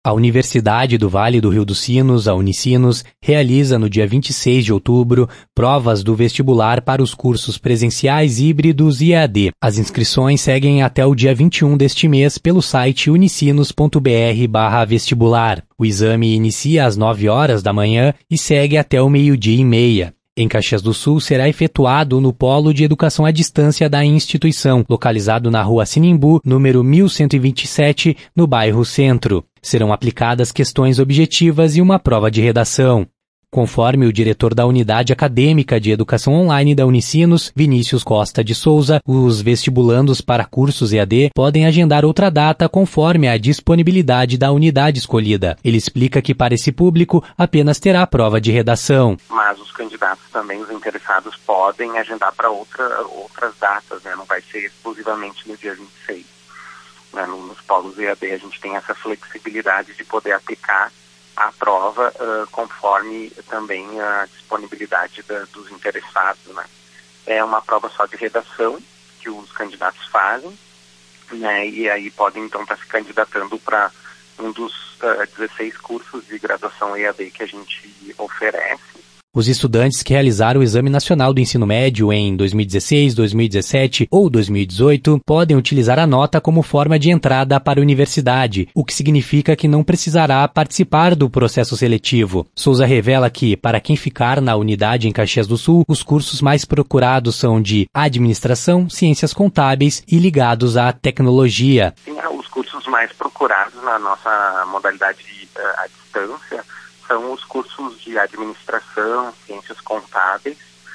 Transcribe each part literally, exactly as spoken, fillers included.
A Universidade do Vale do Rio dos Sinos, a Unicinos, realiza no dia vinte e seis de outubro provas do vestibular para os cursos presenciais, híbridos e E A D. As inscrições seguem até o dia vinte e um deste mês pelo site unicinos ponto br barra vestibular. O exame inicia às nove horas da manhã e segue até o meio-dia e meia. Em Caxias do Sul, será efetuado no Polo de Educação à Distância da instituição, localizado na Rua Sinimbu, número mil cento e vinte e sete, no bairro Centro. Serão aplicadas questões objetivas e uma prova de redação. Conforme o diretor da Unidade Acadêmica de Educação Online da Unicinos, Vinícius Costa de Souza, os vestibulandos para cursos E A D podem agendar outra data conforme a disponibilidade da unidade escolhida. Ele explica que para esse público apenas terá prova de redação. Mas os candidatos também, os interessados, podem agendar para outra, outras datas, né? Não vai ser exclusivamente no dia vinte e seis. Né? Nos polos E A D a gente tem essa flexibilidade de poder aplicar a prova uh, conforme também a disponibilidade da, dos interessados, né? É uma prova só de redação que os candidatos fazem, né? E aí podem então estar se candidatando para um dos uh, dezesseis cursos de graduação E A D que a gente oferece. Os estudantes que realizaram o Exame Nacional do Ensino Médio em dois mil e dezesseis, dois mil e dezessete ou dois mil e dezoito podem utilizar a nota como forma de entrada para a universidade, o que significa que não precisará participar do processo seletivo. Souza revela que, para quem ficar na unidade em Caxias do Sul, os cursos mais procurados são de Administração, Ciências Contábeis e ligados à tecnologia. Sim, os cursos mais procurados na nossa modalidade uh, à distância são os cursos de administração, ciências contábeis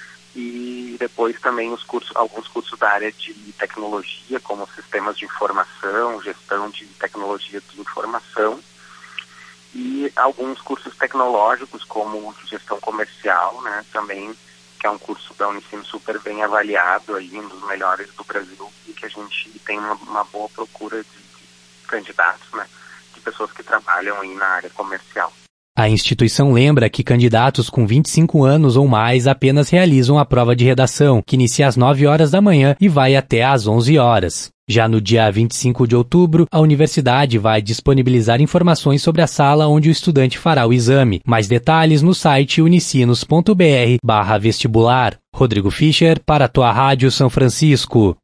e depois também os cursos, alguns cursos da área de tecnologia, como sistemas de informação, gestão de tecnologia de informação e alguns cursos tecnológicos como gestão comercial, né, também, que é um curso da Unicinos super bem avaliado, aí, um dos melhores do Brasil e que a gente tem uma, uma boa procura de, de candidatos, né, de pessoas que trabalham aí na área comercial. A instituição lembra que candidatos com vinte e cinco anos ou mais apenas realizam a prova de redação, que inicia às nove horas da manhã e vai até às onze horas. Já no dia vinte e cinco de outubro, a universidade vai disponibilizar informações sobre a sala onde o estudante fará o exame. Mais detalhes no site unicinos ponto br barra vestibular. Rodrigo Fischer, para a tua Rádio São Francisco.